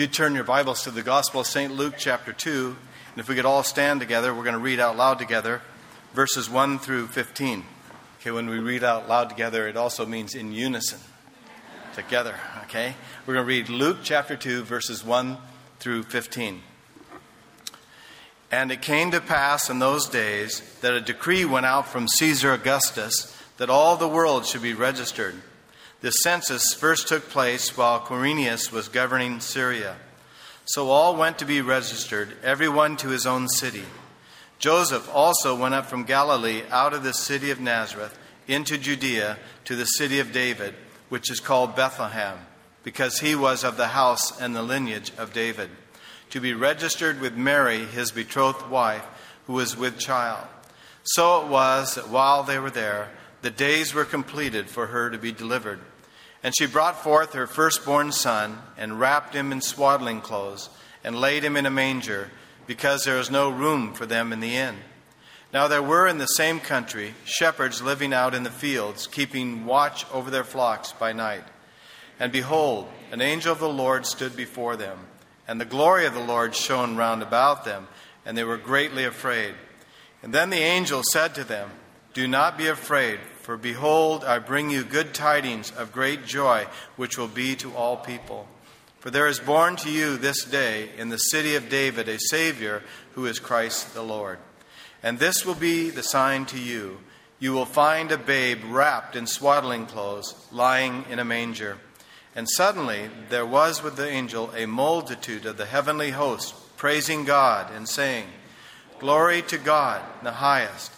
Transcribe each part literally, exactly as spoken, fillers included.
you turn your Bibles to the Gospel of Saint Luke chapter two, and if we could all stand together, we're going to read out loud together verses one through fifteen. Okay, when we read out loud together, it also means in unison. Together, okay? We're going to read Luke chapter two, verses one through fifteen. And it came to pass in those days that a decree went out from Caesar Augustus that all the world should be registered. This census first took place while Quirinius was governing Syria. So all went to be registered, everyone to his own city. Joseph also went up from Galilee out of the city of Nazareth into Judea to the city of David, which is called Bethlehem, because he was of the house and the lineage of David, to be registered with Mary, his betrothed wife, who was with child. So it was that while they were there, the days were completed for her to be delivered. And she brought forth her firstborn son, and wrapped him in swaddling clothes, and laid him in a manger, because there was no room for them in the inn. Now there were in the same country shepherds living out in the fields, keeping watch over their flocks by night. And behold, an angel of the Lord stood before them, and the glory of the Lord shone round about them, and they were greatly afraid. And then the angel said to them, "Do not be afraid, for behold, I bring you good tidings of great joy, which will be to all people. For there is born to you this day in the city of David a Savior, who is Christ the Lord. And this will be the sign to you. You will find a babe wrapped in swaddling clothes, lying in a manger." And suddenly there was with the angel a multitude of the heavenly host, praising God and saying, "Glory to God in the highest."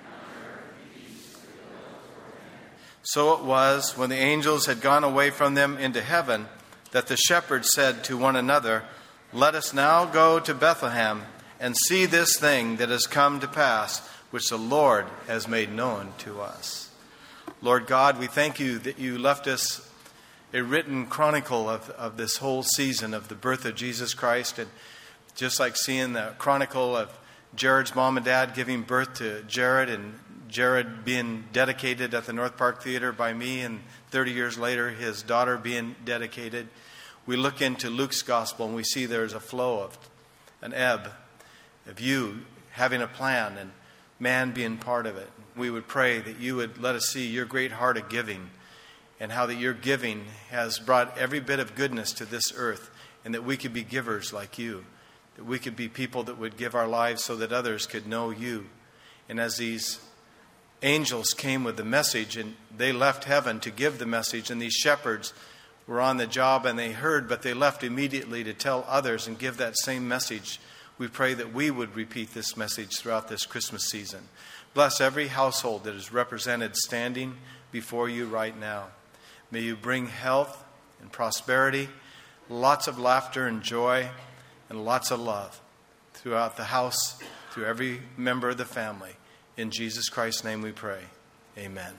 So it was, when the angels had gone away from them into heaven, that the shepherds said to one another, "Let us now go to Bethlehem and see this thing that has come to pass, which the Lord has made known to us." Lord God, we thank you that you left us a written chronicle of, of this whole season of the birth of Jesus Christ. And just like seeing the chronicle of Jared's mom and dad giving birth to Jared, and Jared being dedicated at the North Park Theater by me, and thirty years later his daughter being dedicated, we look into Luke's gospel and we see there's a flow of an ebb of you having a plan and man being part of it. We would pray that you would let us see your great heart of giving, and how that your giving has brought every bit of goodness to this earth, and that we could be givers like you, that we could be people that would give our lives so that others could know you. And as these angels came with the message, and they left heaven to give the message, and these shepherds were on the job and they heard, but they left immediately to tell others and give that same message. We pray that we would repeat this message throughout this Christmas season. Bless every household that is represented standing before you right now. May you bring health and prosperity, lots of laughter and joy, and lots of love throughout the house, through every member of the family. In Jesus Christ's name we pray. Amen.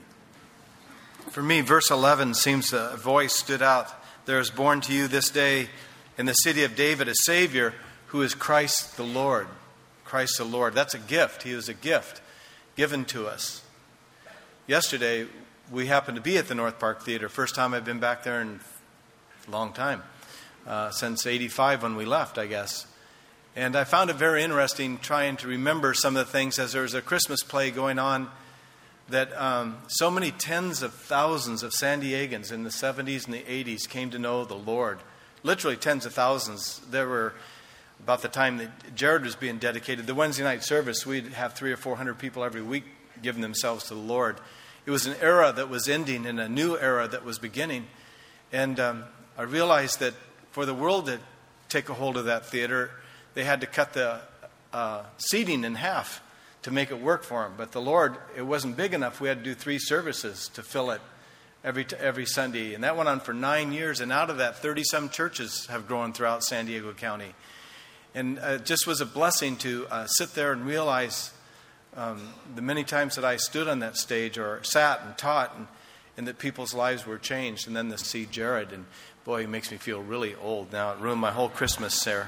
For me, verse eleven seems a voice stood out. There is born to you this day in the city of David a Savior, who is Christ the Lord. Christ the Lord. That's a gift. He was a gift given to us. Yesterday, we happened to be at the North Park Theater. First time I've been back there in a long time. Uh, since eighty-five when we left, I guess. And I found it very interesting trying to remember some of the things as there was a Christmas play going on, that um, so many tens of thousands of San Diegans in the seventies and the eighties came to know the Lord. Literally tens of thousands. There were, about the time that Jared was being dedicated, the Wednesday night service, we'd have three or four hundred people every week giving themselves to the Lord. It was an era that was ending and a new era that was beginning. And um, I realized that for the world to take a hold of that theater, they had to cut the uh, seating in half to make it work for them. But the Lord, it wasn't big enough. We had to do three services to fill it every every Sunday. And that went on for nine years. And out of that, thirty-some churches have grown throughout San Diego County. And uh, it just was a blessing to uh, sit there and realize um, the many times that I stood on that stage or sat and taught, and, and that people's lives were changed. And then to see Jared, and boy, he makes me feel really old now. It ruined my whole Christmas, Sarah.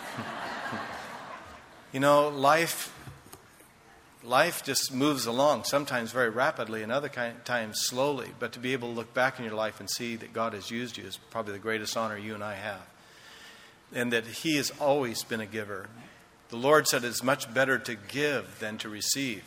You know, life life just moves along, sometimes very rapidly and other kind, times slowly. But to be able to look back in your life and see that God has used you is probably the greatest honor you and I have. and that he has always been a giver. The Lord said it's much better to give than to receive.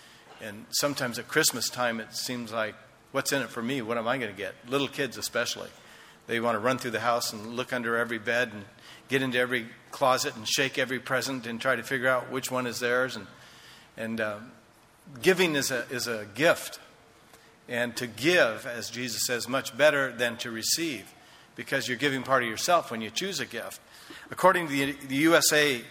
And sometimes at Christmas time, it seems like, what's in it for me? What am I going to get? Little kids especially. They want to run through the house and look under every bed and get into every closet and shake every present and try to figure out which one is theirs. And and uh, giving is a is a gift. And to give, as Jesus says, much better than to receive, because you're giving part of yourself when you choose a gift. According to the, the U S A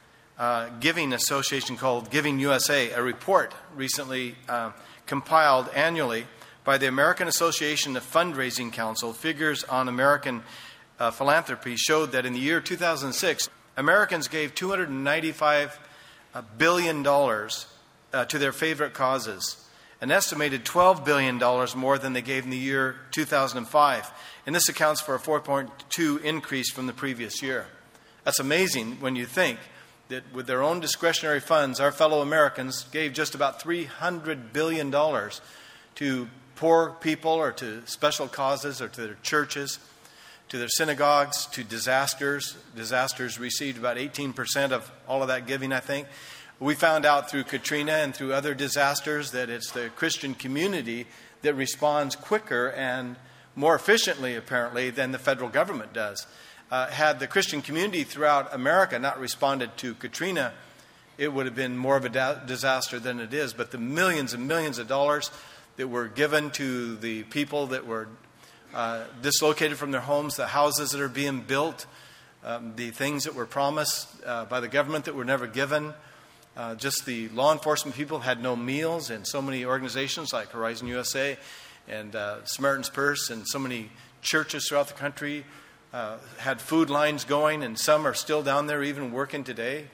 uh, Giving Association, called Giving U S A, a report recently uh, compiled annually by the American Association of Fundraising Council, figures on American uh, philanthropy showed that in the year two thousand six, Americans gave two hundred ninety-five billion dollars uh, to their favorite causes, an estimated twelve billion dollars more than they gave in the year two thousand five. And this accounts for a four point two increase from the previous year. That's amazing when you think that with their own discretionary funds, our fellow Americans gave just about three hundred billion dollars to poor people or to special causes or to their churches, to their synagogues, to disasters. Disasters received about eighteen percent of all of that giving, I think. We found out through Katrina and through other disasters that it's the Christian community that responds quicker and more efficiently, apparently, than the federal government does. Uh, had the Christian community throughout America not responded to Katrina, it would have been more of a da- disaster than it is. But the millions and millions of dollars that were given to the people that were uh, dislocated from their homes, the houses that are being built, um, the things that were promised uh, by the government that were never given, uh, just the law enforcement people had no meals, and so many organizations like Horizon U S A and uh, Samaritan's Purse and so many churches throughout the country uh, had food lines going, and some are still down there even working today,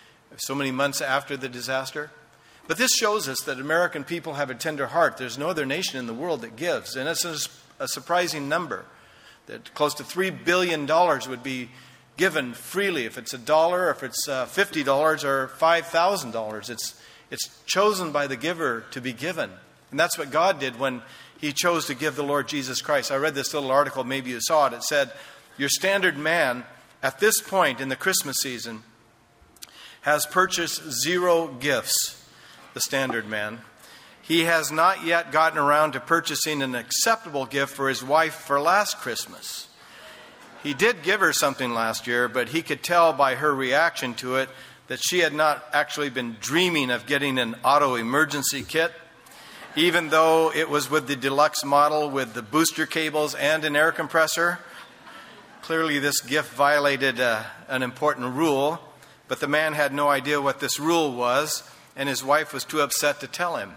so many months after the disaster. But this shows us that American people have a tender heart. There's no other nation in the world that gives. And it's a, a surprising number, that close to three billion dollars would be given freely. If it's a dollar, or if it's uh, fifty dollars or five thousand dollars. It's, it's chosen by the giver to be given. And that's what God did when he chose to give the Lord Jesus Christ. I read this little article, maybe you saw it. It said, your standard man at this point in the Christmas season has purchased zero gifts. The standard man. He has not yet gotten around to purchasing an acceptable gift for his wife for last Christmas. He did give her something last year, but he could tell by her reaction to it that she had not actually been dreaming of getting an auto emergency kit, even though it was with the deluxe model with the booster cables and an air compressor. Clearly this gift violated uh, an important rule, but the man had no idea what this rule was, and his wife was too upset to tell him.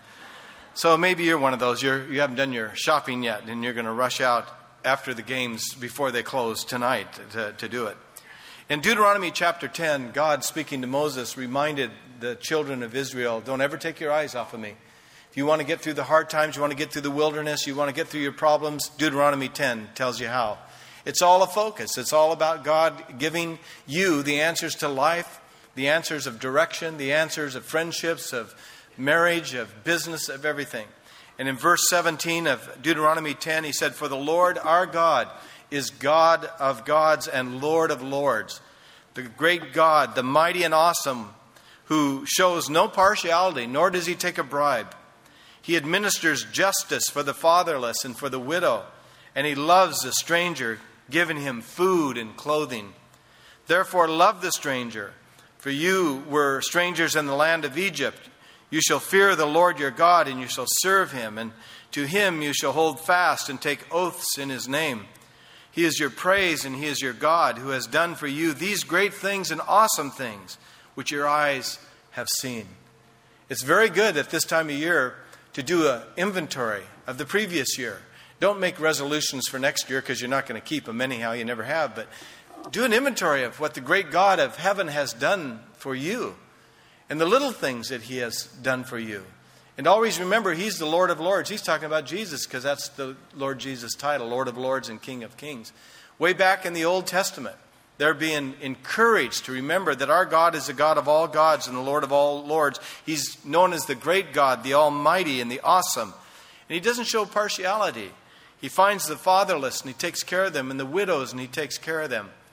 So maybe you're one of those. You're, you haven't done your shopping yet, and you're going to rush out after the games before they close tonight to, to do it. In Deuteronomy chapter ten, God, speaking to Moses, reminded the children of Israel, don't ever take your eyes off of me. If you want to get through the hard times, you want to get through the wilderness, you want to get through your problems, Deuteronomy ten tells you how. It's all a focus. It's all about God giving you the answers to life, the answers of direction, the answers of friendships, of marriage, of business, of everything. And in verse seventeen of Deuteronomy ten, he said, for the Lord our God is God of gods and Lord of lords, the great God, the mighty and awesome, who shows no partiality, nor does he take a bribe. He administers justice for the fatherless and for the widow, and he loves the stranger, giving him food and clothing. Therefore love the stranger, for you were strangers in the land of Egypt. You shall fear the Lord your God, and you shall serve him, and to him you shall hold fast and take oaths in his name. He is your praise, and he is your God, who has done for you these great things and awesome things, which your eyes have seen. It's very good at this time of year to do an inventory of the previous year. Don't make resolutions for next year, because you're not going to keep them anyhow. You never have. But do an inventory of what the great God of heaven has done for you, and the little things that he has done for you. And always remember, he's the Lord of Lords. He's talking about Jesus, because that's the Lord Jesus title, Lord of Lords and King of Kings. Way back in the Old Testament, they're being encouraged to remember that our God is the God of all gods and the Lord of all lords. He's known as the great God, the almighty and the awesome. And he doesn't show partiality. He finds the fatherless and he takes care of them, and the widows and he takes care of them.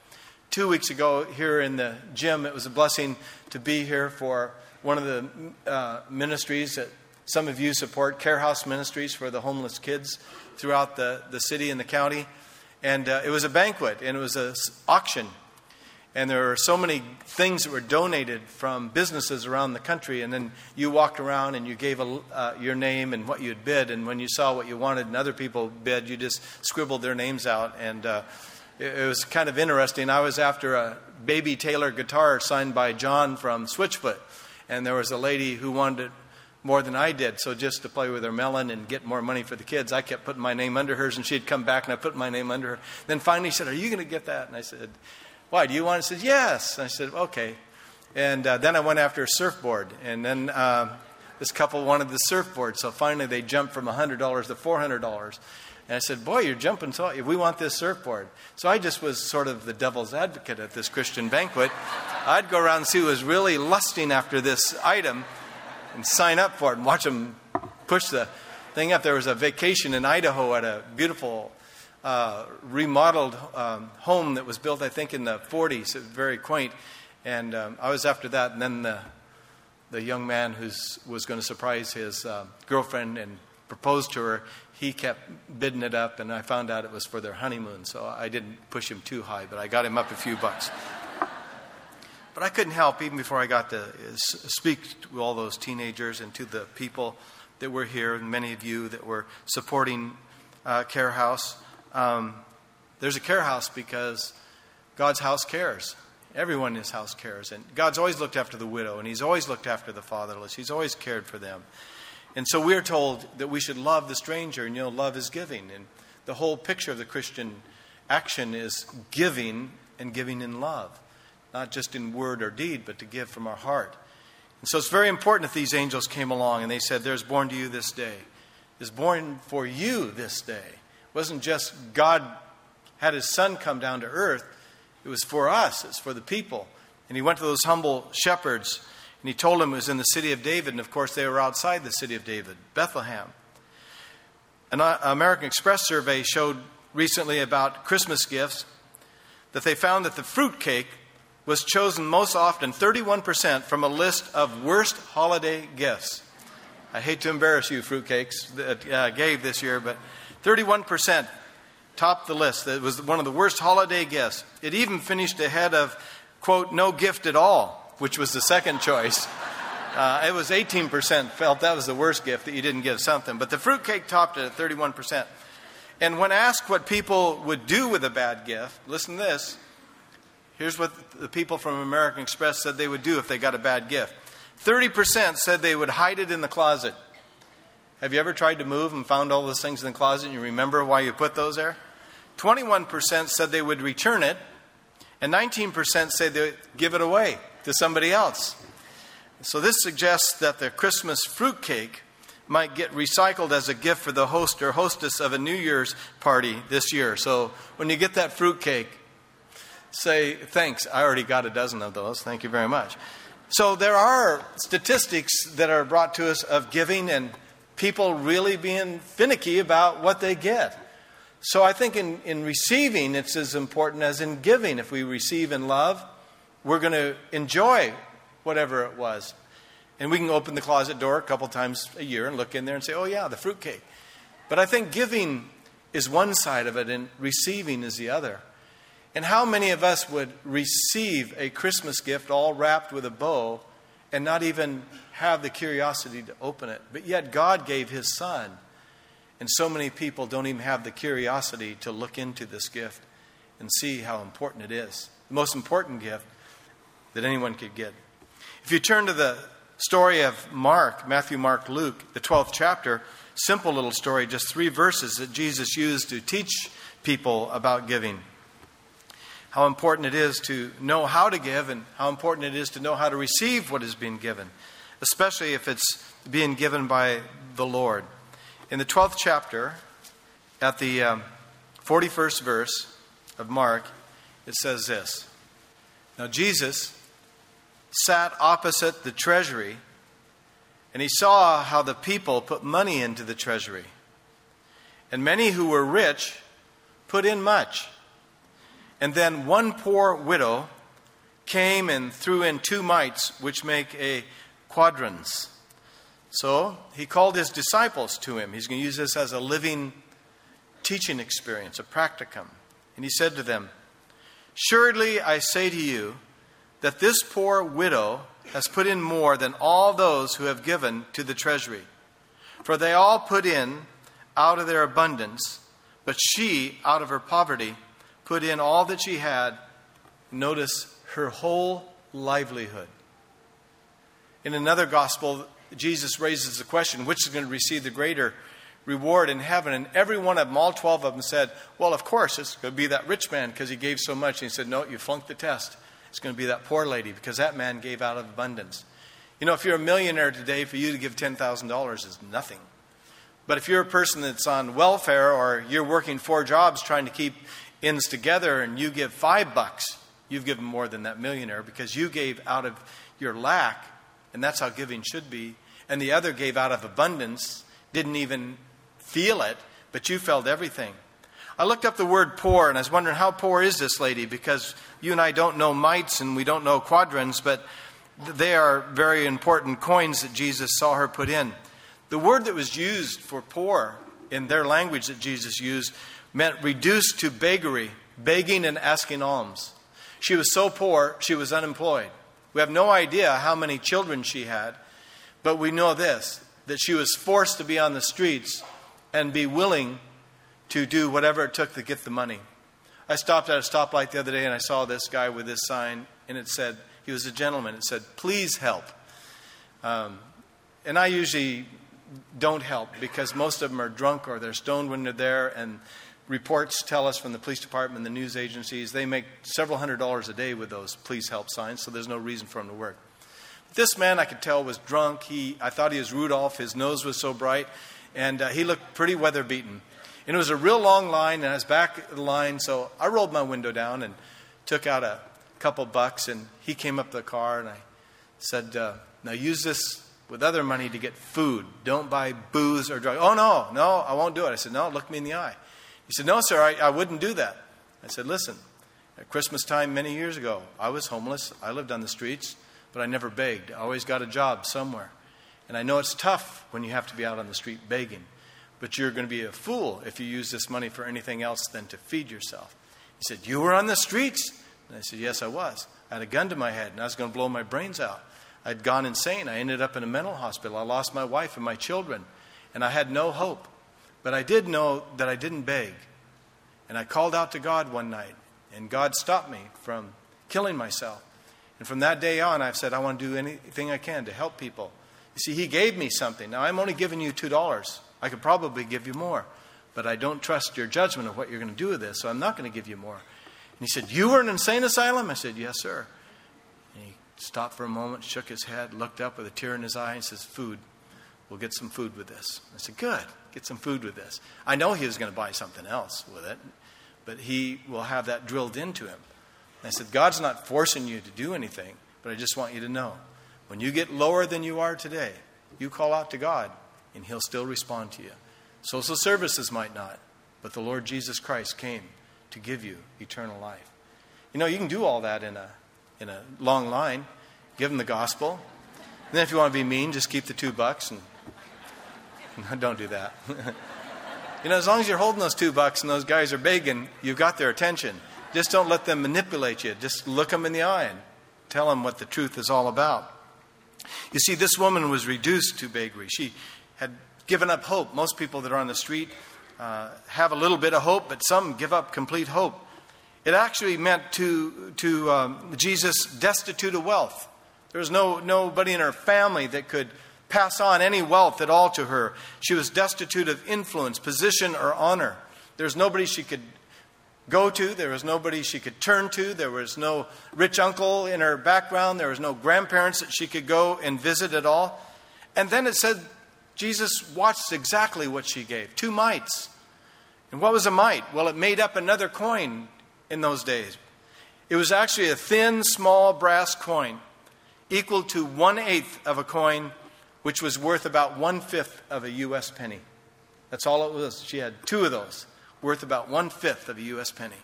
two weeks ago here in the gym, it was a blessing to be here for one of the uh, ministries that some of you support, Care House Ministries for the homeless kids throughout the, the city and the county. And uh, it was a banquet, and it was an auction. And there were so many things that were donated from businesses around the country. And then you walked around and you gave a, uh, your name and what you'd bid. And when you saw what you wanted and other people bid, you just scribbled their names out. And uh, it, it was kind of interesting. I was after a Baby Taylor guitar signed by John from Switchfoot. And there was a lady who wanted it more than I did. So just to play with her melon and get more money for the kids, I kept putting my name under hers. And she'd come back and I put my name under her. Then finally she said, "Are you going to get that?" And I said, "Why, do you want it?" She said, "Yes." And I said, "Okay." And uh, then I went after a surfboard. And then uh, this couple wanted the surfboard. So finally they jumped from one hundred dollars to four hundred dollars. And I said, "Boy, you're jumping so we want this surfboard." So I just was sort of the devil's advocate at this Christian banquet. I'd go around and see who was really lusting after this item and sign up for it and watch them push the thing up. There was a vacation in Idaho at a beautiful Uh, remodeled um, home that was built, I think, in the forties. It was very quaint. And um, I was after that. And then the the young man who was going to surprise his uh, girlfriend and propose to her, he kept bidding it up. And I found out it was for their honeymoon. So I didn't push him too high, but I got him up a few bucks. But I couldn't help, even before I got to speak to all those teenagers and to the people that were here, and many of you that were supporting uh, Care House. Um, there's a care house because God's house cares. Everyone in his house cares. And God's always looked after the widow, and he's always looked after the fatherless. He's always cared for them. And so we're told that we should love the stranger, and you know, love is giving. And the whole picture of the Christian action is giving, and giving in love. Not just in word or deed, but to give from our heart. And so it's very important that these angels came along and they said, "There's born to you this day. There's born for you this day." It wasn't just God had his son come down to earth. It was for us. It's for the people. And he went to those humble shepherds and he told them it was in the city of David. And of course they were outside the city of David, Bethlehem. An American Express survey showed recently about Christmas gifts that they found that the fruitcake was chosen most often, thirty-one percent, from a list of worst holiday gifts. I hate to embarrass you, fruitcakes, that uh, gave this year, but thirty-one percent topped the list. It was one of the worst holiday gifts. It even finished ahead of, quote, no gift at all, which was the second choice. Uh, it was eighteen percent felt that was the worst gift, that you didn't give something. But the fruitcake topped it at thirty-one percent. And when asked what people would do with a bad gift, listen to this. Here's what the people from American Express said they would do if they got a bad gift. thirty percent said they would hide it in the closet. Have you ever tried to move and found all those things in the closet and you remember why you put those there? twenty-one percent said they would return it. And nineteen percent said they would give it away to somebody else. So this suggests that the Christmas fruitcake might get recycled as a gift for the host or hostess of a New Year's party this year. So when you get that fruitcake, say, "Thanks, I already got a dozen of those. Thank you very much." So there are statistics that are brought to us of giving and people really being finicky about what they get. So I think in, in receiving, it's as important as in giving. If we receive in love, we're going to enjoy whatever it was. And we can open the closet door a couple times a year and look in there and say, "Oh yeah, the fruitcake." But I think giving is one side of it and receiving is the other. And how many of us would receive a Christmas gift all wrapped with a bow and not even have the curiosity to open it? But yet God gave his son. And so many people don't even have the curiosity to look into this gift and see how important it is. The most important gift that anyone could get. If you turn to the story of Mark, Matthew, Mark, Luke, the twelfth chapter, simple little story, just three verses that Jesus used to teach people about giving. How important it is to know how to give and how important it is to know how to receive what is being given, especially if it's being given by the Lord. In the twelfth chapter, at the um, forty-first verse of Mark, it says this. Now Jesus sat opposite the treasury, and he saw how the people put money into the treasury. And many who were rich put in much. And then one poor widow came and threw in two mites, which make a quadrans. So he called his disciples to him. He's going to use this as a living teaching experience, a practicum. And he said to them, "Surely I say to you that this poor widow has put in more than all those who have given to the treasury. For they all put in out of their abundance, but she, out of her poverty, put in all that she had." Notice, her whole livelihood. In another gospel, Jesus raises the question, which is going to receive the greater reward in heaven? And every one of them, all twelve of them, said, well, of course, it's going to be that rich man because he gave so much. And he said, no, you flunked the test. It's going to be that poor lady because that man gave out of abundance. You know, if you're a millionaire today, for you to give ten thousand dollars is nothing. But if you're a person that's on welfare or you're working four jobs trying to keep ends together and you give five bucks, you've given more than that millionaire because you gave out of your lack, and that's how giving should be. And the other gave out of abundance, didn't even feel it, but you felt everything. I looked up the word poor, and I was wondering, how poor is this lady? Because you and I don't know mites and we don't know quadrans, but they are very important coins that Jesus saw her put in. The word that was used for poor in their language that Jesus used meant reduced to beggary, begging and asking alms. She was so poor, she was unemployed. We have no idea how many children she had, but we know this, that she was forced to be on the streets and be willing to do whatever it took to get the money. I stopped at a stoplight the other day and I saw this guy with this sign, and it said, he was a gentleman, it said, "Please help." Um, and I usually don't help because most of them are drunk or they're stoned when they're there, and reports tell us from the police department and the news agencies, they make several hundred dollars a day with those please help signs, so there's no reason for them to work. This man, I could tell, was drunk. He, I thought he was Rudolph. His nose was so bright, and uh, he looked pretty weather beaten. And it was a real long line, and I was back of the line, so I rolled my window down and took out a couple bucks, and he came up to the car, and I said, uh, now use this with other money to get food. Don't buy booze or drugs. "Oh, no, no, I won't do it." I said, "No, look me in the eye." He said, "No, sir, I, I wouldn't do that." I said, "Listen, at Christmas time many years ago, I was homeless. I lived on the streets, but I never begged. I always got a job somewhere. And I know it's tough when you have to be out on the street begging, but you're going to be a fool if you use this money for anything else than to feed yourself." He said, "You were on the streets?" And I said, "Yes, I was. I had a gun to my head, and I was going to blow my brains out. I'd gone insane. I ended up in a mental hospital. I lost my wife and my children, and I had no hope. But I did know that I didn't beg. And I called out to God one night, and God stopped me from killing myself. And from that day on, I've said, I want to do anything I can to help people." You see, he gave me something. Now, I'm only giving you two dollars. I could probably give you more, but I don't trust your judgment of what you're going to do with this, so I'm not going to give you more. And he said, "You were in an insane asylum?" I said, "Yes, sir." And he stopped for a moment, shook his head, looked up with a tear in his eye, and says, "Food. We'll get some food with this." I said, "Good. Get some food with this." I know he was going to buy something else with it, but he will have that drilled into him. And I said, God's not forcing you to do anything, but I just want you to know, when you get lower than you are today, you call out to God, and he'll still respond to you. Social services might not, but the Lord Jesus Christ came to give you eternal life. You know, you can do all that in a in a long line. Give them the gospel. And then if you want to be mean, just keep the two bucks and don't do that. You know, as long as you're holding those two bucks and those guys are begging, you've got their attention. Just don't let them manipulate you. Just look them in the eye and tell them what the truth is all about. You see, this woman was reduced to beggary. She had given up hope. Most people that are on the street uh, have a little bit of hope, but some give up complete hope. It actually meant to to um, Jesus destitute of wealth. There was no nobody in her family that could pass on any wealth at all to her. She was destitute of influence, position, or honor. There's nobody she could go to. There was nobody she could turn to. There was no rich uncle in her background. There was no grandparents that she could go and visit at all. And then it said Jesus watched exactly what she gave. Two mites. And what was a mite? Well, it made up another coin in those days. It was actually a thin, small brass coin equal to one-eighth of a coin, which was worth about one-fifth of a U S penny. That's all it was. She had two of those, worth about one-fifth of a U S penny.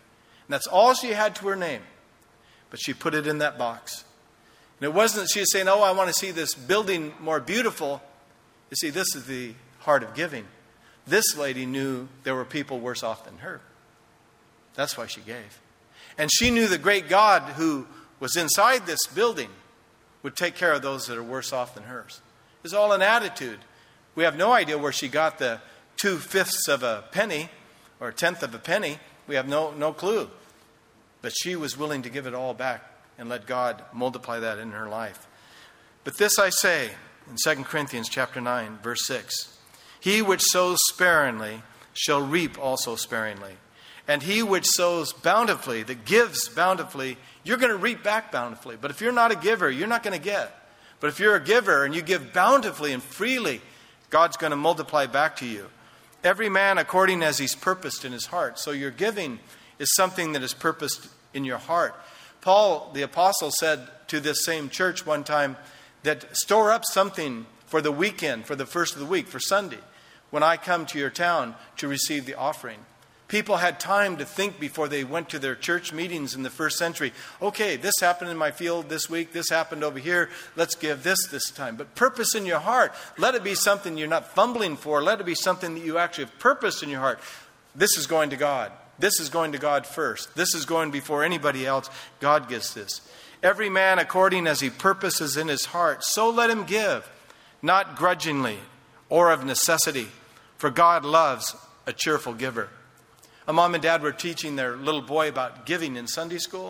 And that's all she had to her name. But she put it in that box. And it wasn't that she was saying, oh, I want to see this building more beautiful. You see, this is the heart of giving. This lady knew there were people worse off than her. That's why she gave. And she knew the great God who was inside this building would take care of those that are worse off than hers. It's all an attitude. We have no idea where she got the two-fifths of a penny or a tenth of a penny. We have no, no clue. But she was willing to give it all back and let God multiply that in her life. But this I say in Second Corinthians chapter nine, verse six. He which sows sparingly shall reap also sparingly. And he which sows bountifully, that gives bountifully, you're going to reap back bountifully. But if you're not a giver, you're not going to get. But if you're a giver and you give bountifully and freely, God's going to multiply back to you. Every man according as he's purposed in his heart. So your giving is something that is purposed in your heart. Paul, the apostle, said to this same church one time that store up something for the weekend, for the first of the week, for Sunday, when I come to your town to receive the offering. People had time to think before they went to their church meetings in the first century. Okay, this happened in my field this week. This happened over here. Let's give this this time. But purpose in your heart. Let it be something you're not fumbling for. Let it be something that you actually have purpose in your heart. This is going to God. This is going to God first. This is going before anybody else. God gives this. Every man according as he purposes in his heart, so let him give, not grudgingly or of necessity, for God loves a cheerful giver. A mom and dad were teaching their little boy about giving in Sunday school.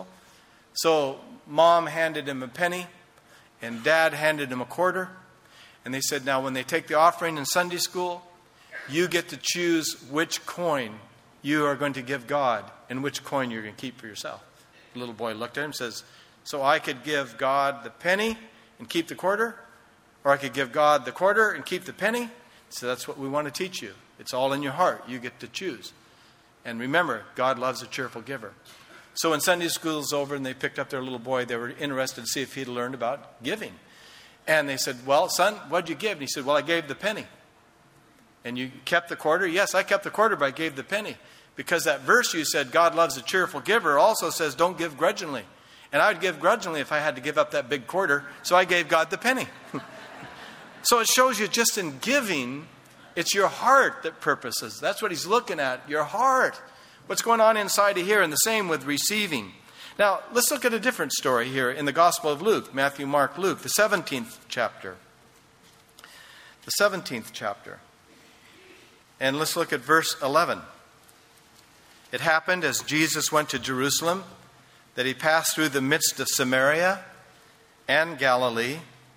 So mom handed him a penny and dad handed him a quarter. And they said, now when they take the offering in Sunday school, you get to choose which coin you are going to give God and which coin you're going to keep for yourself. The little boy looked at him and says, so I could give God the penny and keep the quarter, or I could give God the quarter and keep the penny. So that's what we want to teach you. It's all in your heart. You get to choose. And remember, God loves a cheerful giver. So when Sunday school's over and they picked up their little boy, they were interested to see if he'd learned about giving. And they said, well, son, what'd you give? And he said, well, I gave the penny. And you kept the quarter? Yes, I kept the quarter, but I gave the penny. Because that verse you said, God loves a cheerful giver, also says, don't give grudgingly. And I would give grudgingly if I had to give up that big quarter. So I gave God the penny. So it shows you just in giving, it's your heart that purposes. That's what he's looking at, your heart. What's going on inside of here, and the same with receiving. Now, let's look at a different story here in the Gospel of Luke, Matthew, Mark, Luke, the seventeenth chapter. The seventeenth chapter. And let's look at verse eleven. It happened as Jesus went to Jerusalem that he passed through the midst of Samaria and Galilee.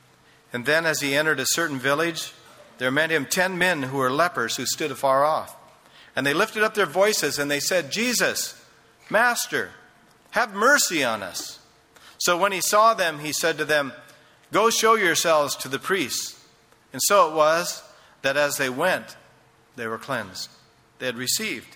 And then as he entered a certain village, there met him ten men who were lepers who stood afar off. And they lifted up their voices and they said, Jesus, Master, have mercy on us. So when he saw them, he said to them, go show yourselves to the priests. And so it was that as they went, they were cleansed. They had received.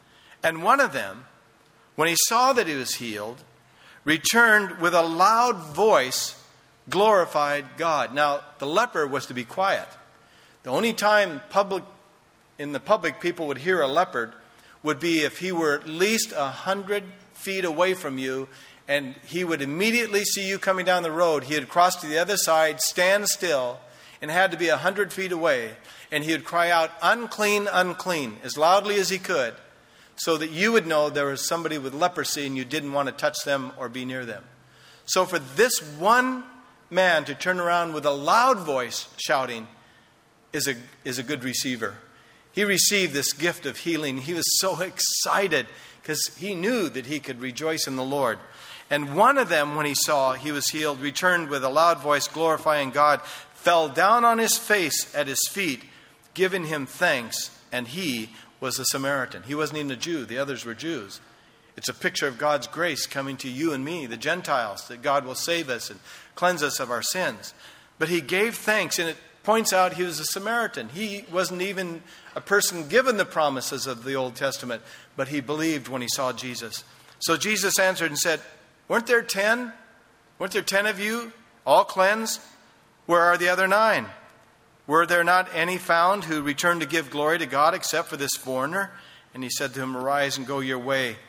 And one of them, when he saw that he was healed, returned with a loud voice, glorified God. Now, the leper was to be quiet. The only time public in the public people would hear a leopard would be if he were at least a hundred feet away from you, and he would immediately see you coming down the road. He would cross to the other side, stand still, and had to be a hundred feet away, and he would cry out, unclean, unclean, as loudly as he could, so that you would know there was somebody with leprosy and you didn't want to touch them or be near them. So for this one man to turn around with a loud voice shouting is a, is a good receiver. He received this gift of healing. He was so excited because he knew that he could rejoice in the Lord. And one of them, when he saw he was healed, returned with a loud voice glorifying God, fell down on his face at his feet, giving him thanks, and he was a Samaritan. He wasn't even a Jew. The others were Jews. It's a picture of God's grace coming to you and me, the Gentiles, that God will save us and cleanse us of our sins. But he gave thanks, and it points out he was a Samaritan. He wasn't even a person given the promises of the Old Testament, but he believed when he saw Jesus. So Jesus answered and said, weren't there ten? Weren't there ten of you, all cleansed? Where are the other nine? Were there not any found who returned to give glory to God except for this foreigner? And he said to him, arise and go your way.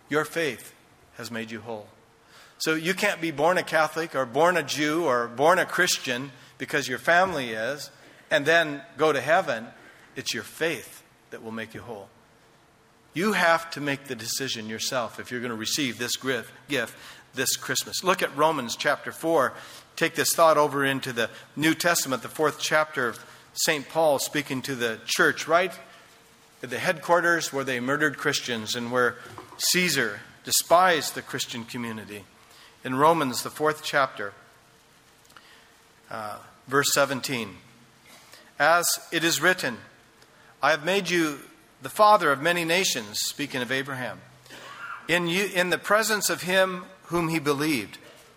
Your faith has made you whole. So you can't be born a Catholic or born a Jew or born a Christian because your family is, and then go to heaven. It's your faith that will make you whole. You have to make the decision yourself if you're going to receive this gift this Christmas. Look at Romans chapter four. Take this thought over into the New Testament, the fourth chapter of Saint Paul speaking to the church, right at the headquarters where they murdered Christians and where Caesar despised the Christian community. In Romans, the fourth chapter, uh, verse seventeen. As it is written, I have made you the father of many nations, speaking of Abraham, in you, in the presence of him whom he believed,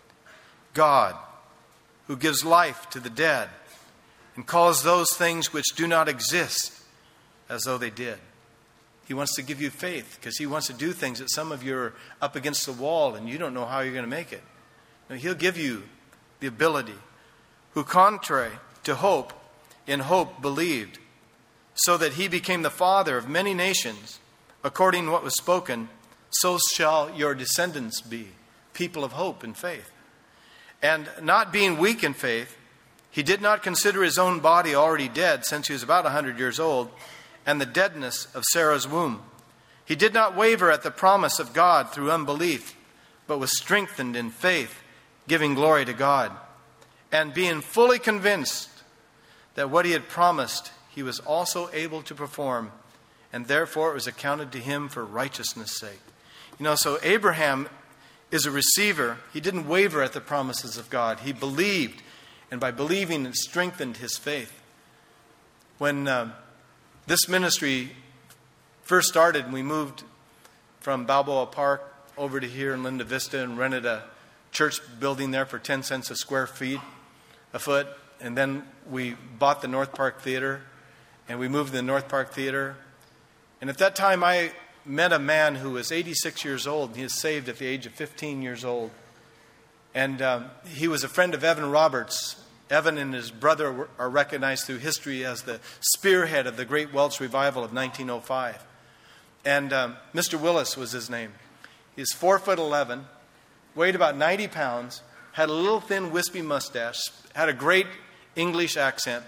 God, who gives life to the dead and calls those things which do not exist as though they did. He wants to give you faith because he wants to do things that some of you are up against the wall and you don't know how you're going to make it. No, he'll give you the ability. Who contrary to hope, in hope believed, so that he became the father of many nations, according to what was spoken, so shall your descendants be, people of hope and faith. And not being weak in faith, he did not consider his own body already dead, since he was about a hundred years old, and the deadness of Sarah's womb. He did not waver at the promise of God through unbelief, but was strengthened in faith, giving glory to God, and being fully convinced that what he had promised he was also able to perform, and therefore it was accounted to him for righteousness' sake. You know, so Abraham is a receiver. He didn't waver at the promises of God. He believed, and by believing it strengthened his faith. When uh, this ministry first started and we moved from Balboa Park over to here in Linda Vista and rented a church building there for ten cents a square feet, a foot, and then we bought the North Park Theater and we moved to the North Park Theater. And at that time I met a man who was eighty-six years old. And he was saved at the age of fifteen years old. And um, he was a friend of Evan Roberts. Evan and his brother are recognized through history as the spearhead of the Great Welsh Revival of nineteen oh five. And um, Mister Willis was his name. He's four foot eleven, weighed about ninety pounds, had a little thin wispy mustache, had a great English accent,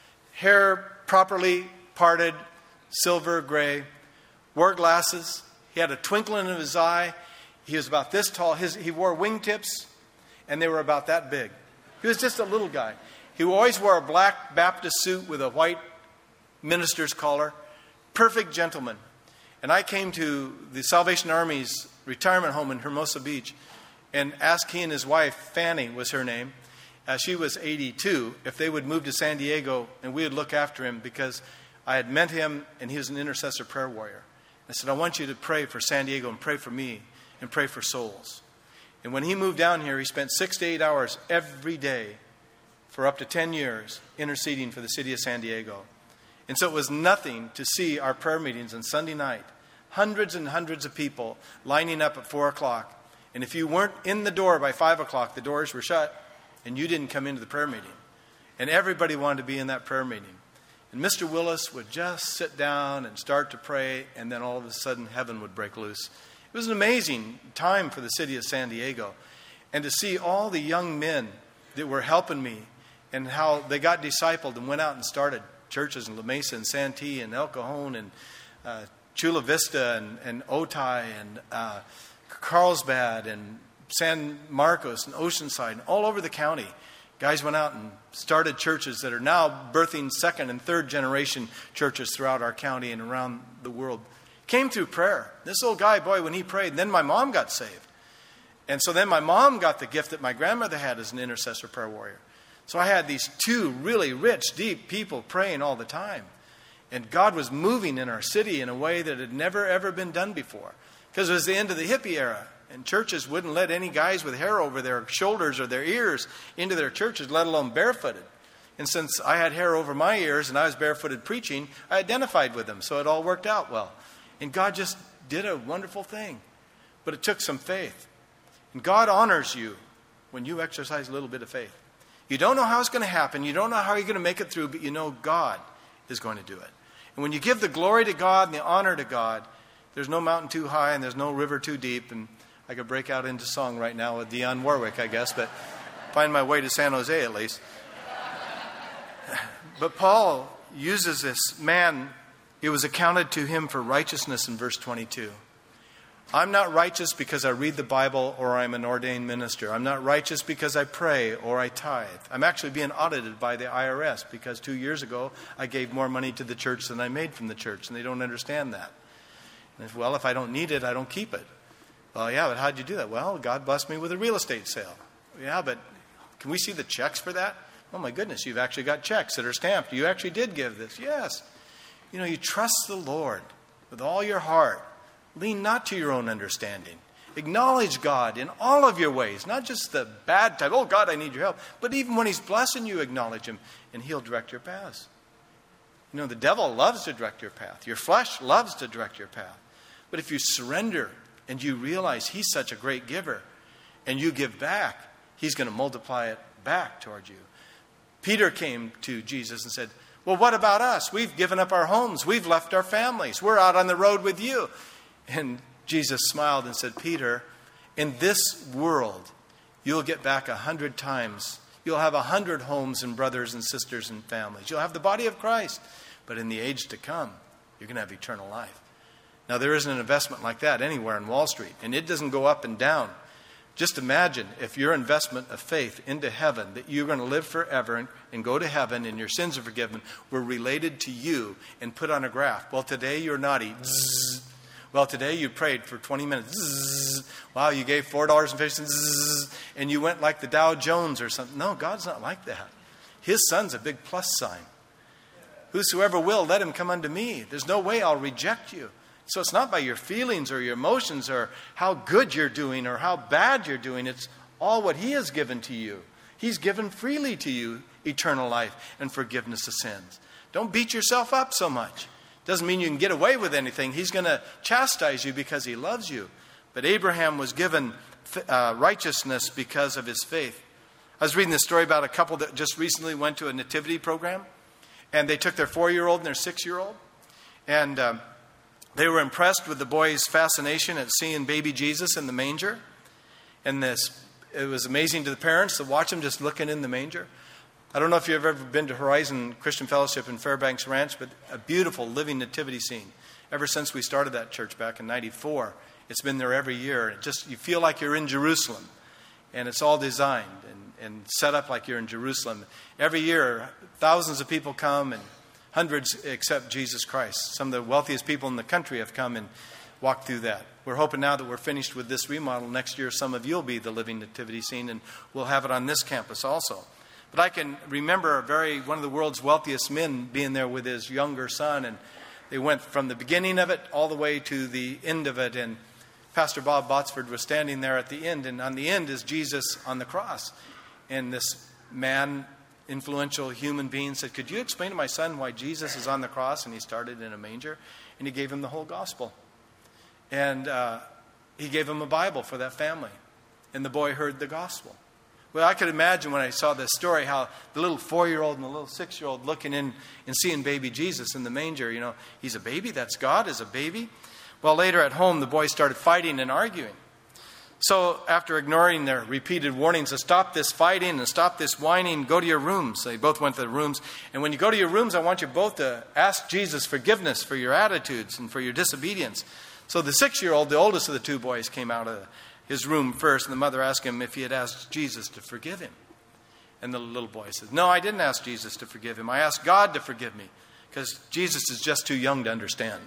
hair properly parted, silver gray, wore glasses. He had a twinkle in his eye. He was about this tall. His, he wore wingtips, and they were about that big. He was just a little guy. He always wore a black Baptist suit with a white minister's collar. Perfect gentleman. And I came to the Salvation Army's retirement home in Hermosa Beach and asked he and his wife, Fanny was her name, uh, she was eighty-two, if they would move to San Diego and we would look after him, because I had met him and he was an intercessor prayer warrior. I said, I want you to pray for San Diego and pray for me and pray for souls. And when he moved down here, he spent six to eight hours every day for up to ten years interceding for the city of San Diego. And so it was nothing to see our prayer meetings on Sunday night. Hundreds and hundreds of people lining up at four o'clock. And if you weren't in the door by five o'clock, the doors were shut and you didn't come into the prayer meeting. And everybody wanted to be in that prayer meeting. And Mister Willis would just sit down and start to pray, and then all of a sudden heaven would break loose. It was an amazing time for the city of San Diego. And to see all the young men that were helping me and how they got discipled and went out and started churches in La Mesa and Santee and El Cajon and uh, Chula Vista and, and Otay and uh, Carlsbad and San Marcos and Oceanside and all over the county. Guys went out and started churches that are now birthing second and third generation churches throughout our county and around the world. Came through prayer. This old guy, boy, when he prayed, then my mom got saved. And so then my mom got the gift that my grandmother had as an intercessor prayer warrior. So I had these two really rich, deep people praying all the time. And God was moving in our city in a way that had never, ever been done before. Because it was the end of the hippie era. And churches wouldn't let any guys with hair over their shoulders or their ears into their churches, let alone barefooted. And since I had hair over my ears and I was barefooted preaching, I identified with them. So it all worked out well. And God just did a wonderful thing. But it took some faith. And God honors you when you exercise a little bit of faith. You don't know how it's going to happen. You don't know how you're going to make it through, but you know God is going to do it. And when you give the glory to God and the honor to God, There's no mountain too high and there's no river too deep. And I could break out into song right now with Dionne Warwick, I guess, but find my way to San Jose at least. But Paul uses this man. It was accounted to him for righteousness in verse twenty-two. I'm not righteous because I read the Bible or I'm an ordained minister. I'm not righteous because I pray or I tithe. I'm actually being audited by the I R S because two years ago I gave more money to the church than I made from the church, and they don't understand that. And if, well, if I don't need it, I don't keep it. Well, yeah, but how'd you do that? Well, God blessed me with a real estate sale. Yeah, but can we see the checks for that? Oh my goodness, you've actually got checks that are stamped. You actually did give this. Yes. You know, you trust the Lord with all your heart. Lean not to your own understanding. Acknowledge God in all of your ways, not just the bad type. Oh, God, I need your help. But even when he's blessing you, acknowledge him, and he'll direct your paths. You know, the devil loves to direct your path. Your flesh loves to direct your path. But if you surrender and you realize he's such a great giver, and you give back, he's going to multiply it back toward you. Peter came to Jesus and said, well, what about us? We've given up our homes. We've left our families. We're out on the road with you. And Jesus smiled and said, Peter, in this world, you'll get back a hundred times. You'll have a hundred homes and brothers and sisters and families. You'll have the body of Christ. But in the age to come, you're going to have eternal life. Now, there isn't an investment like that anywhere in Wall Street. And it doesn't go up and down. Just imagine if your investment of faith into heaven, that you're going to live forever and, and go to heaven and your sins are forgiven, were related to you and put on a graph. Well, today you're naughty. Zzz. Well, today you prayed for twenty minutes. Zzz. Wow, you gave four dollars and fifty cents. And you went like the Dow Jones or something. No, God's not like that. His son's a big plus sign. Whosoever will, let him come unto me. There's no way I'll reject you. So it's not by your feelings or your emotions or how good you're doing or how bad you're doing. It's all what he has given to you. He's given freely to you eternal life and forgiveness of sins. Don't beat yourself up so much. Doesn't mean you can get away with anything. He's going to chastise you because he loves you. But Abraham was given uh, righteousness because of his faith. I was reading this story about a couple that just recently went to a nativity program. And they took their four-year-old and their six-year-old. And um, they were impressed with the boy's fascination at seeing baby Jesus in the manger. And this, it was amazing to the parents to watch him just looking in the manger. I don't know if you've ever been to Horizon Christian Fellowship in Fairbanks Ranch, but a beautiful living nativity scene. Ever since we started that church back in ninety-four, it's been there every year. It just, you feel like you're in Jerusalem. And it's all designed and, and set up like you're in Jerusalem. Every year, thousands of people come and hundreds accept Jesus Christ. Some of the wealthiest people in the country have come and walked through that. We're hoping now that we're finished with this remodel, next year some of you will be the living nativity scene, and we'll have it on this campus also. But I can remember a very one of the world's wealthiest men being there with his younger son, and they went from the beginning of it all the way to the end of it. And Pastor Bob Botsford was standing there at the end, and on the end is Jesus on the cross. And this man, influential human being, said, could you explain to my son why Jesus is on the cross? And he started in a manger, and he gave him the whole gospel. And uh, he gave him a Bible for that family. And the boy heard the gospel. Well, I could imagine when I saw this story how the little four-year-old and the little six-year-old looking in and seeing baby Jesus in the manger. You know, he's a baby. That's God as a baby. Well, later at home, the boys started fighting and arguing. So after ignoring their repeated warnings to stop this fighting and stop this whining, go to your rooms. They both went to the rooms. And when you go to your rooms, I want you both to ask Jesus forgiveness for your attitudes and for your disobedience. So the six-year-old, the oldest of the two boys, came out of his room first, and the mother asked him if he had asked Jesus to forgive him. And the little boy said, no, I didn't ask Jesus to forgive him. I asked God to forgive me because Jesus is just too young to understand.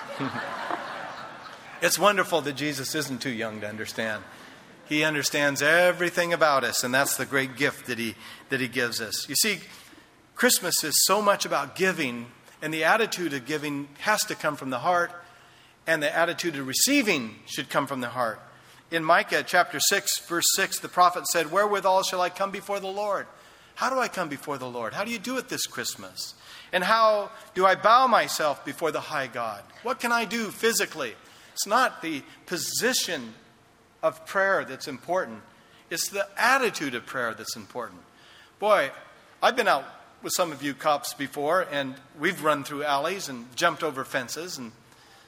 It's wonderful that Jesus isn't too young to understand. He understands everything about us, and that's the great gift that he, that he gives us. You see, Christmas is so much about giving, and the attitude of giving has to come from the heart, and the attitude of receiving should come from the heart. In Micah chapter six, verse six, the prophet said, wherewithal shall I come before the Lord? How do I come before the Lord? How do you do it this Christmas? And how do I bow myself before the high God? What can I do physically? It's not the position of prayer that's important. It's the attitude of prayer that's important. Boy, I've been out with some of you cops before, and we've run through alleys and jumped over fences, and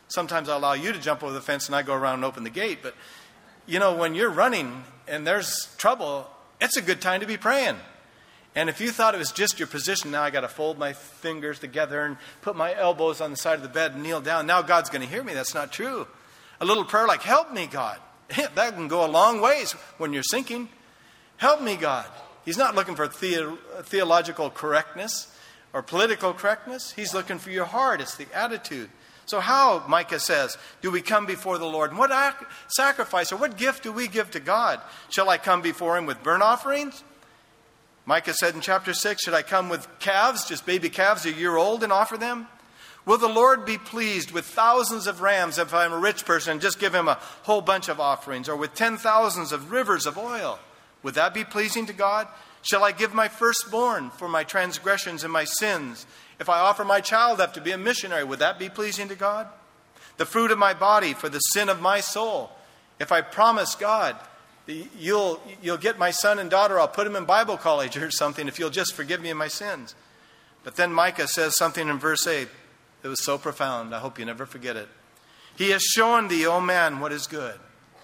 Sometimes I allow you to jump over the fence and I go around and open the gate. But, you know, when you're running and there's trouble, it's a good time to be praying. And if you thought it was just your position, now I got to fold my fingers together and put my elbows on the side of the bed and kneel down. Now God's going to hear me. That's not true. A little prayer like, help me, God. That can go a long ways when you're sinking. Help me, God. He's not looking for the- theological correctness or political correctness. He's looking for your heart. It's the attitude. So how, Micah says, do we come before the Lord? And what ac- sacrifice or what gift do we give to God? Shall I come before him with burnt offerings? Micah said in chapter six, should I come with calves, just baby calves a year old, and offer them? Will the Lord be pleased with thousands of rams if I'm a rich person and just give him a whole bunch of offerings, or with ten thousands of rivers of oil? Would that be pleasing to God? Shall I give my firstborn for my transgressions and my sins? If I offer my child up to be a missionary, would that be pleasing to God? The fruit of my body for the sin of my soul. If I promise God, you'll, you'll get my son and daughter, I'll put them in Bible college or something if you'll just forgive me of my sins. But then Micah says something in verse eight that was so profound. I hope you never forget it. He has shown thee, O man, what is good.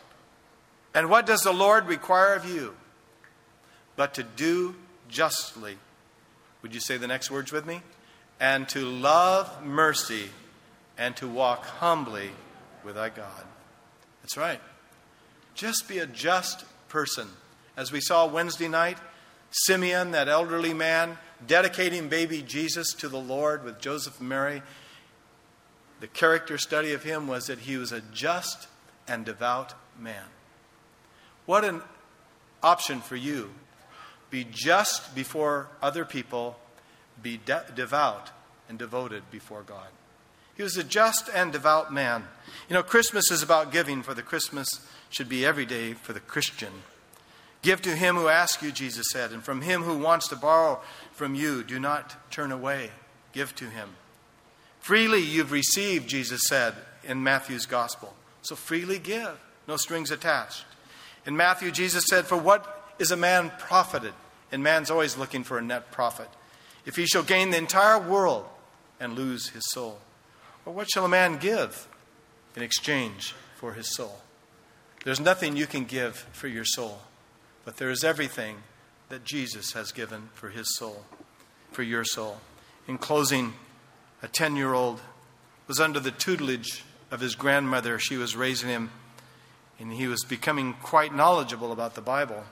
And what does the Lord require of you? But to do justly. Would you say the next words with me? And to love mercy and to walk humbly with thy God. That's right. Just be a just person. As we saw Wednesday night, Simeon, that elderly man, dedicating baby Jesus to the Lord with Joseph and Mary. The character study of him was that he was a just and devout man. What an option for you. Be just before other people. Be de- devout and devoted before God. He was a just and devout man. You know, Christmas is about giving, for the Christmas should be every day for the Christian. Give to him who asks you, Jesus said, and from him who wants to borrow from you, do not turn away. Give to him. Freely you've received, Jesus said in Matthew's gospel. So freely give, no strings attached. In Matthew, Jesus said, for what is a man profited? And man's always looking for a net profit. If he shall gain the entire world and lose his soul. Or what shall a man give in exchange for his soul? There's nothing you can give for your soul. But there is everything that Jesus has given for his soul, for your soul. In closing, a ten-year-old was under the tutelage of his grandmother. She was raising him, and he was becoming quite knowledgeable about the Bible.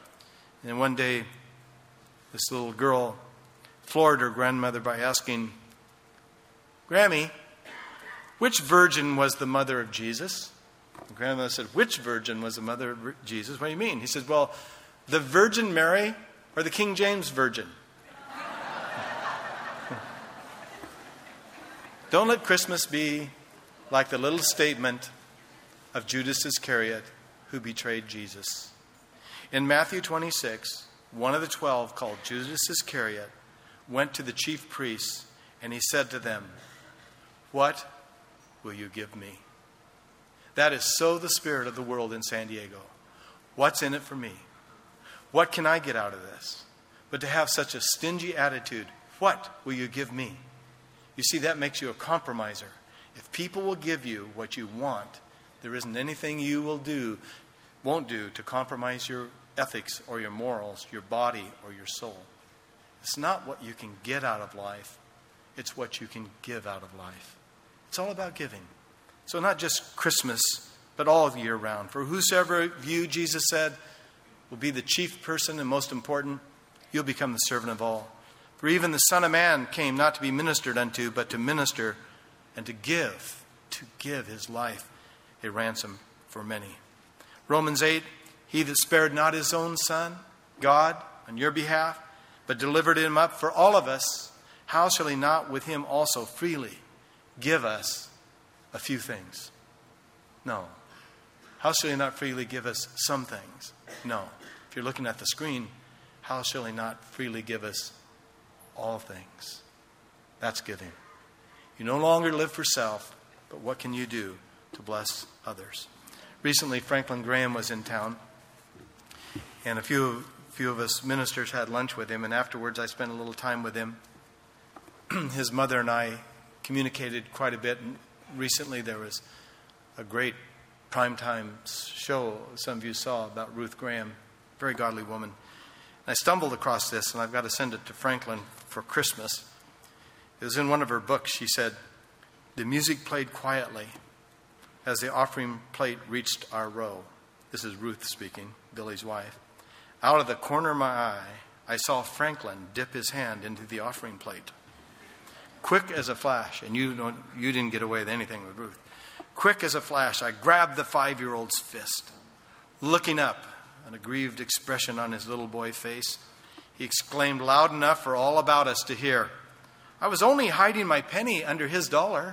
And one day, this little girl floored her grandmother by asking, Grammy, which virgin was the mother of Jesus? The grandmother said, which virgin was the mother of Jesus? What do you mean? He said, well, the Virgin Mary or the King James Virgin? Don't let Christmas be like the little statement of Judas Iscariot who betrayed Jesus. In Matthew twenty-six, one of the twelve, called Judas Iscariot, went to the chief priests and he said to them, what will you give me? That is so the spirit of the world in San Diego. What's in it for me? What can I get out of this? But to have such a stingy attitude, what will you give me? You see, that makes you a compromiser. If people will give you what you want, there isn't anything you will do, won't do to compromise your ethics or your morals, your body or your soul. It's not what you can get out of life. It's what you can give out of life. It's all about giving. So not just Christmas, but all year round. For whosoever of you, Jesus said, will be the chief person and most important, you'll become the servant of all. For even the Son of Man came not to be ministered unto, but to minister and to give, to give his life a ransom for many. Romans eight, he that spared not his own Son, God, on your behalf, but delivered him up for all of us, how shall he not with him also freely give us a few things? No. How shall he not freely give us some things? No. If you're looking at the screen, how shall he not freely give us all things? That's giving. You no longer live for self, but what can you do to bless others? Recently, Franklin Graham was in town, and a few, few of us ministers had lunch with him, and afterwards I spent a little time with him. His mother and I communicated quite a bit, and recently there was a great primetime show some of you saw about Ruth Graham, very godly woman. And I stumbled across this, and I've got to send it to Franklin for Christmas. It was in one of her books. She said, "The music played quietly as the offering plate reached our row." This is Ruth speaking, Billy's wife. "Out of the corner of my eye, I saw Franklin dip his hand into the offering plate. Quick as a flash," and you don't, you didn't get away with anything with Ruth. "Quick as a flash, I grabbed the five-year-old's fist. Looking up, an aggrieved expression on his little boy face, he exclaimed loud enough for all about us to hear, 'I was only hiding my penny under his dollar.'"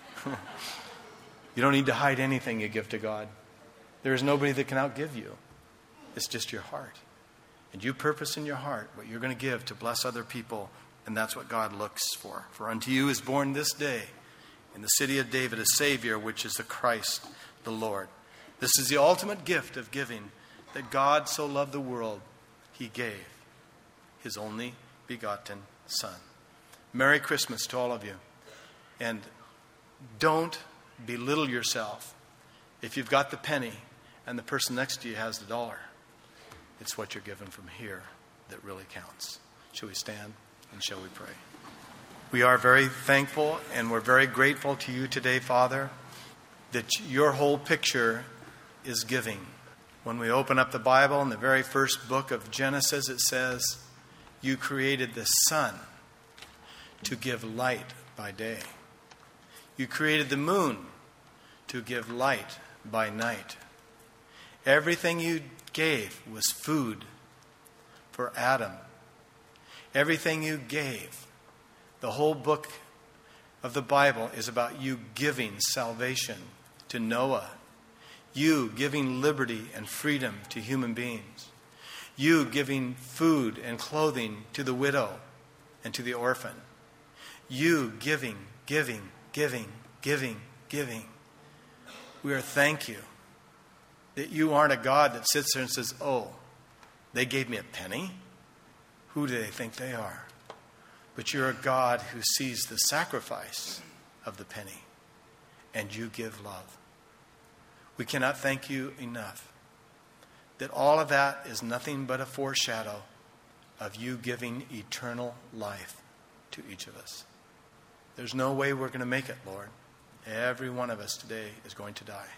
You don't need to hide anything you give to God. There is nobody that can outgive you. It's just your heart. And you purpose in your heart what you're going to give to bless other people, and that's what God looks for. "For unto you is born this day in the city of David a Savior, which is the Christ, the Lord." This is the ultimate gift of giving, that God so loved the world, he gave his only begotten Son. Merry Christmas to all of you. And don't belittle yourself if you've got the penny and the person next to you has the dollar. It's what you're given from here that really counts. Shall we stand and shall we pray? We are very thankful and we're very grateful to you today, Father, that your whole picture is giving. When we open up the Bible in the very first book of Genesis, it says, "You created the sun to give light by day. You created the moon to give light by night." Everything you gave was food for Adam. Everything you gave, the whole book of the Bible is about you giving salvation to Noah. You giving liberty and freedom to human beings. You giving food and clothing to the widow and to the orphan. You giving, giving, giving, giving, giving. We are thank you that you aren't a God that sits there and says, "Oh, they gave me a penny. Who do they think they are?" But you're a God who sees the sacrifice of the penny, and you give love. We cannot thank you enough that all of that is nothing but a foreshadow of you giving eternal life to each of us. There's no way we're going to make it, Lord. Every one of us today is going to die.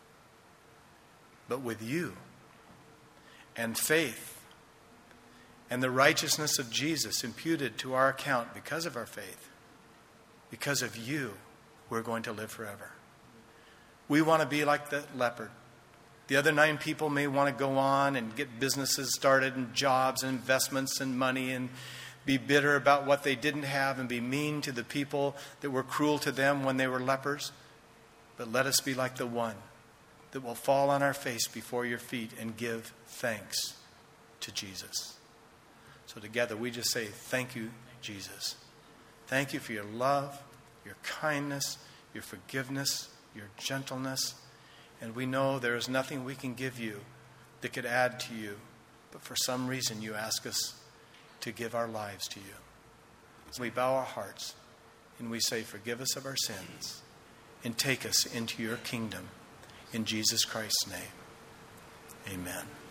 But with you and faith and the righteousness of Jesus imputed to our account because of our faith, because of you, we're going to live forever. We want to be like the leopard. The other nine people may want to go on and get businesses started and jobs and investments and money and be bitter about what they didn't have and be mean to the people that were cruel to them when they were lepers. But let us be like the one that will fall on our face before your feet and give thanks to Jesus. So together we just say, thank you, Jesus. Thank you for your love, your kindness, your forgiveness, your gentleness. And we know there is nothing we can give you that could add to you. But for some reason you ask us to give our lives to you. So we bow our hearts and we say, forgive us of our sins and take us into your kingdom. In Jesus Christ's name, amen.